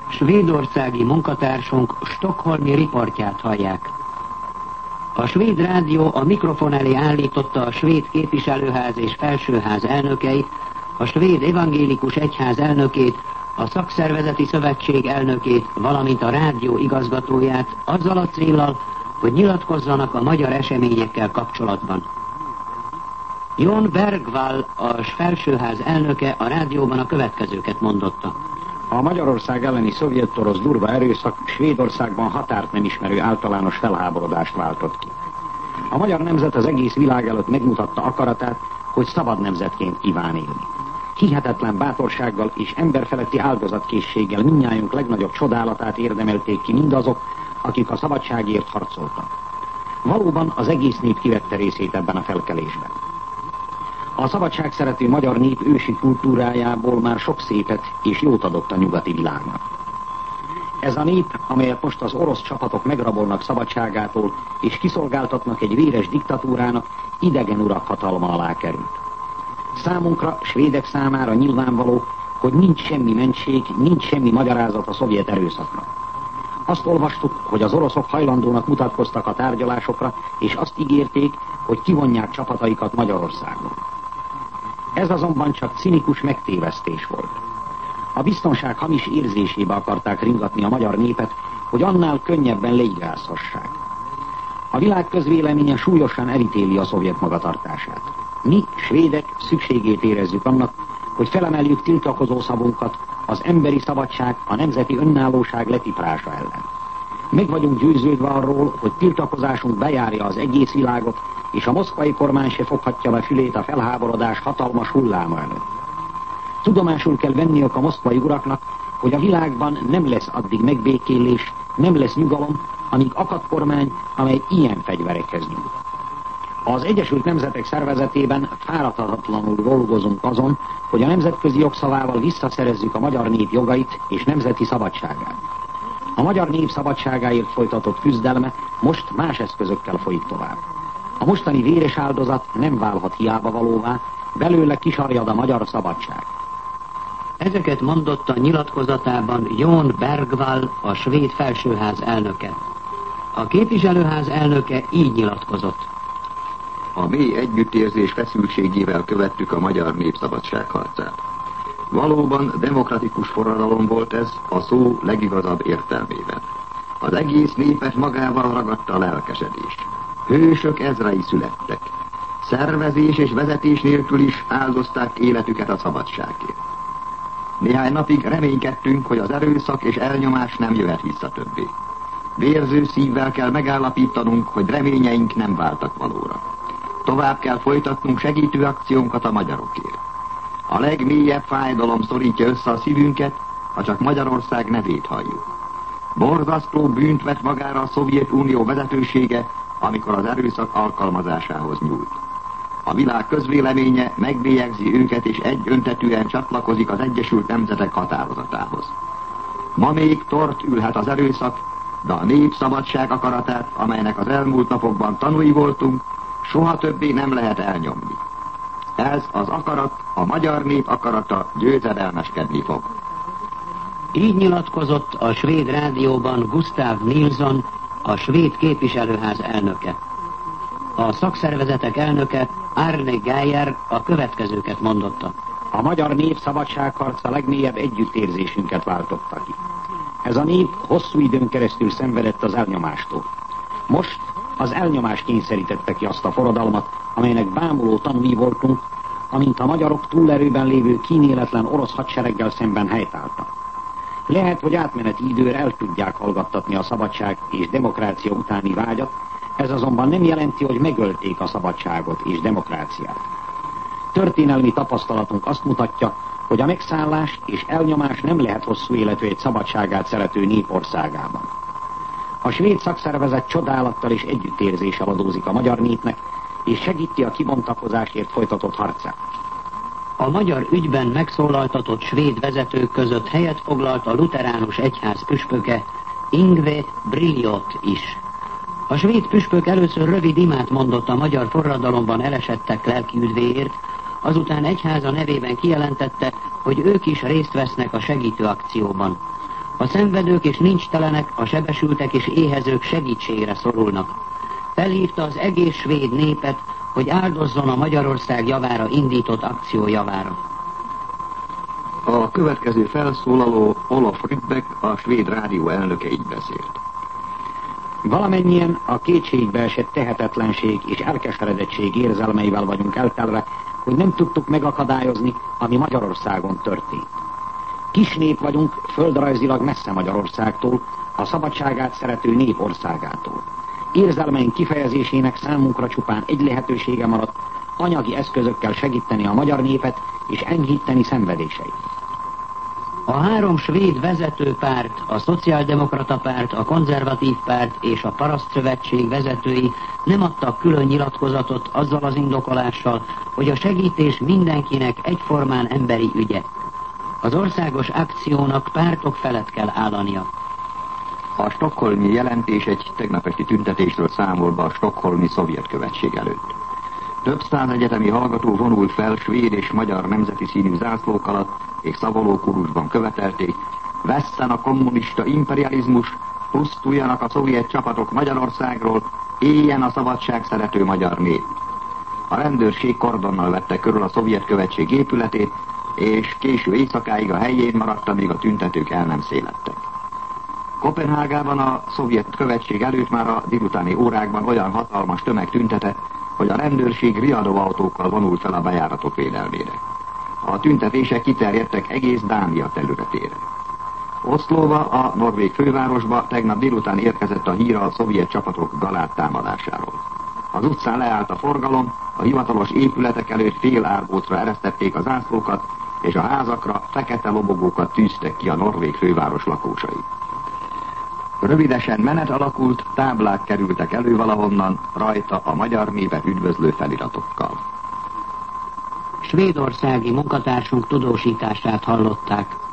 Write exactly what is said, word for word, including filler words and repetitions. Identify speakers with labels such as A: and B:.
A: Svédországi munkatársunk stockholmi riportját hallják. A svéd rádió a mikrofon elé állította a svéd képviselőház és felsőház elnökeit, a svéd evangélikus egyház elnökét, a szakszervezeti szövetség elnökét, valamint a rádió igazgatóját azzal a céllal, hogy nyilatkozzanak a magyar eseményekkel kapcsolatban. Jon Bergvall, a felsőház elnöke a rádióban a következőket mondotta.
B: A Magyarország elleni szovjet-orosz durva erőszak Svédországban határt nem ismerő általános felháborodást váltott ki. A magyar nemzet az egész világ előtt megmutatta akaratát, hogy szabad nemzetként kíván élni. Hihetetlen bátorsággal és emberfeletti áldozatkészséggel mindnyájunk legnagyobb csodálatát érdemelték ki mindazok, akik a szabadságért harcoltak. Valóban az egész nép kivette részét ebben a felkelésben. A szabadságszerető magyar nép ősi kultúrájából már sok szépet és jót adott a nyugati világnak. Ez a nép, amelyet most az orosz csapatok megrabolnak szabadságától és kiszolgáltatnak egy véres diktatúrának, idegen urak hatalma alá került. Számunkra, svédek számára nyilvánvaló, hogy nincs semmi mentség, nincs semmi magyarázat a szovjet erőszakra. Azt olvastuk, hogy az oroszok hajlandónak mutatkoztak a tárgyalásokra, és azt ígérték, hogy kivonják csapataikat Magyarországon. Ez azonban csak cinikus megtévesztés volt. A biztonság hamis érzésébe akarták ringatni a magyar népet, hogy annál könnyebben leigázhassák. A világ közvéleménye súlyosan elítéli a szovjet magatartását. Mi, svédek, szükségét érezzük annak, hogy felemeljük tiltakozó szavunkat az emberi szabadság, a nemzeti önállóság letiprása ellen. Meg vagyunk győződve arról, hogy tiltakozásunk bejárja az egész világot, és a moszkvai kormány se foghatja be fülét a felháborodás hatalmas hulláma előtt. Tudomásul kell venniük a moszkvai uraknak, hogy a világban nem lesz addig megbékélés, nem lesz nyugalom, amíg akad kormány, amely ilyen fegyverekhez nyúl. Az Egyesült Nemzetek Szervezetében fáradhatatlanul dolgozunk azon, hogy a nemzetközi jogszavával visszaszerezzük a magyar nép jogait és nemzeti szabadságát. A magyar nép szabadságáért folytatott küzdelme most más eszközökkel folyik tovább. A mostani véres áldozat nem válhat hiába valóvá, belőle kisarjad a magyar szabadság.
A: Ezeket mondotta nyilatkozatában Jon Bergvall, a svéd felsőház elnöke. A képviselőház elnöke így nyilatkozott.
C: A mély együttérzés feszültségével követtük a magyar nép szabadságharcát. Valóban demokratikus forradalom volt ez a szó legigazabb értelmében. Az egész népet magával ragadta a lelkesedés. Hősök ezrei születtek. Szervezés és vezetés nélkül is áldozták életüket a szabadságért. Néhány napig reménykedtünk, hogy az erőszak és elnyomás nem jöhet vissza többé. Vérző szívvel kell megállapítanunk, hogy reményeink nem váltak valóra. Tovább kell folytatnunk segítő akciónkat a magyarokért. A legmélyebb fájdalom szorítja össze a szívünket, ha csak Magyarország nevét halljuk. Borzasztó bűnt vett magára a Szovjetunió vezetősége, amikor az erőszak alkalmazásához nyúlt. A világ közvéleménye megbélyegzi őket és egyöntetűen csatlakozik az Egyesült Nemzetek határozatához. Ma még tort ülhet az erőszak, de a nép szabadság akaratát, amelynek az elmúlt napokban tanúi voltunk, soha többé nem lehet elnyomni. Ez az akarat, a magyar nép akarata győzedelmeskedni fog.
A: Így nyilatkozott a svéd rádióban Gustav Nilsson, a svéd képviselőház elnöke. A szakszervezetek elnöke Arne Geyer a következőket mondotta.
B: A magyar nép szabadságharca legmélyebb együttérzésünket váltotta ki. Ez a nép hosszú időn keresztül szenvedett az elnyomástól. Most az elnyomás kényszerítette ki azt a forradalmat, amelynek bámuló tanúi voltunk, amint a magyarok túlerőben lévő kíméletlen orosz hadsereggel szemben helytálltak. Lehet, hogy átmeneti időre el tudják hallgattatni a szabadság és demokrácia utáni vágyat, ez azonban nem jelenti, hogy megölték a szabadságot és demokráciát. Történelmi tapasztalatunk azt mutatja, hogy a megszállás és elnyomás nem lehet hosszú életű egy szabadságát szerető nép országában. A svéd szakszervezet csodálattal és együttérzéssel adózik a magyar népnek, és segíti a kibontakozásért folytatott harcát.
A: A magyar ügyben megszólaltatott svéd vezetők között helyet foglalt a luteránus egyház püspöke, Yngve Brilliot is. A svéd püspök először rövid imát mondott a magyar forradalomban elesettek lelki üdvéért, azután egyháza nevében kijelentette, hogy ők is részt vesznek a segítő akcióban. A szenvedők és nincstelenek, a sebesültek és éhezők segítségre szorulnak. Felhívta az egész svéd népet, hogy áldozzon a Magyarország javára indított akció javára.
C: A következő felszólaló Olof Rydbeck, a svéd rádió elnöke így beszélt.
B: Valamennyien a kétségbe esett tehetetlenség és elkeseredettség érzelmeivel vagyunk eltelve, hogy nem tudtuk megakadályozni, ami Magyarországon történt. Kis nép vagyunk, földrajzilag messze Magyarországtól, a szabadságát szerető nép országától. Érzelmeink kifejezésének számunkra csupán egy lehetősége maradt, anyagi eszközökkel segíteni a magyar népet és enyhíteni szenvedéseit.
A: A három svéd vezetőpárt, a Szociáldemokrata Párt, a Konzervatív Párt és a Parasztszövetség vezetői nem adtak külön nyilatkozatot azzal az indokolással, hogy a segítés mindenkinek egyformán emberi ügye. Az országos akciónak pártok felett kell állania.
C: A stockholmi jelentés egy tegnapesti tüntetésről számol be a stockholmi szovjet követség előtt. Több száz egyetemi hallgató vonult fel svéd és magyar nemzeti színű zászlók alatt, és szavalókurusban követelték, vesszen a kommunista imperializmus, pusztuljanak a szovjet csapatok Magyarországról, éljen a szabadság szerető magyar nép. A rendőrség kordonnal vette körül a szovjet követség épületét, és késő éjszakáig a helyén maradt, amíg a tüntetők el nem széledtek. Kopenhágában a szovjet követség előtt már a délutáni órákban olyan hatalmas tömeg tüntetett, hogy a rendőrség riadóautókkal vonult fel a bejáratok védelmére. A tüntetések kiterjedtek egész Dánia területére. Oszlóba, a norvég fővárosba tegnap délután érkezett a hír a szovjet csapatok galát támadásáról. Az utcán leállt a forgalom, a hivatalos épületek előtt fél árbócra eresztették a zászlókat, és a házakra fekete lobogókat tűztek ki a norvég főváros lakósai. Rövidesen menet alakult, táblák kerültek elő valahonnan, rajta a magyar népet üdvözlő feliratokkal.
A: Svédországi munkatársunk tudósítását hallották.